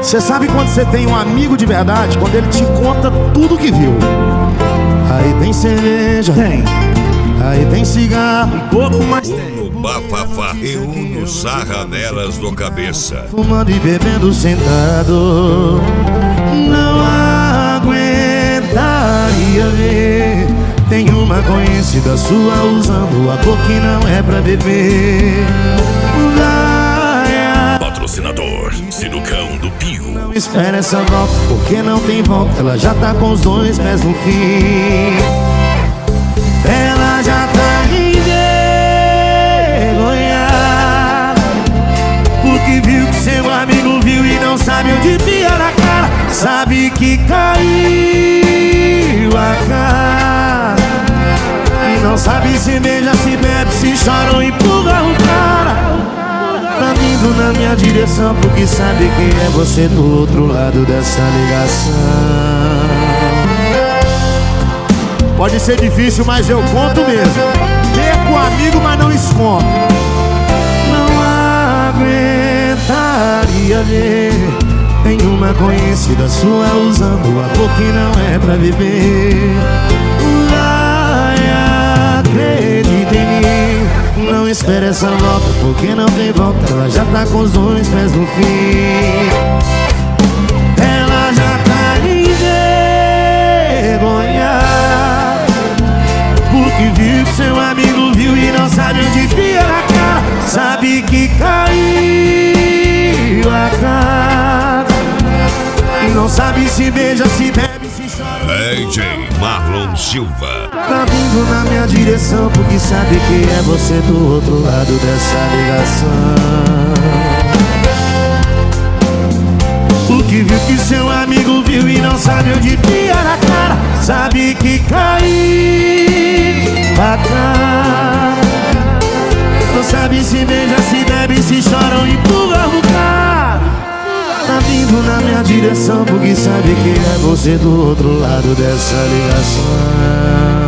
Você sabe quando você tem um amigo de verdade? Quando ele te conta tudo que viu. Aí tem cerveja, Tem. aí tem cigarro, um pouco mais tem. Uno bafafá e Uno sarra nelas do cabeça. Fumando e bebendo sentado. Não aguentaria ver. Tem uma conhecida sua usando a boca que não é pra beber. Patrocinador Sinucão do Pio. Não espera essa volta, porque não tem volta. Ela já tá com os dois pés no fim. Ela já tá envergonhada, porque viu que seu amigo viu e não sabe onde enfia na cara. Sabe que caiu a cara e não sabe se beija, se bebe, se chora ou empurra o cara. Tá vindo na minha direção porque sabe que é você do outro lado dessa ligação. Pode ser difícil, mas eu conto mesmo. Perco o amigo, mas não escondo. Não aguentaria ver. Tem uma conhecida sua usando a boca que não é pra viver. Vai, acredita em mim. Não espere essa volta, porque não tem volta. Ela já tá com os dois pés no fim. Ela já tá envergonhada, porque viu que seu amigo viu e não sabe onde enfia na cara. Sabe que caiu a cara e não sabe se beija, se bebe, se chora. DJ Marlon Silva. Tá vindo na minha direção porque sabe que é você do outro lado dessa ligação. Porque viu que seu amigo viu e não sabe onde enfia na cara. Sabe que caiu a cara. Não sabe se beija, se bebe, se chora ou empurra o cara. Tá vindo na minha direção porque sabe que é você do outro lado dessa ligação.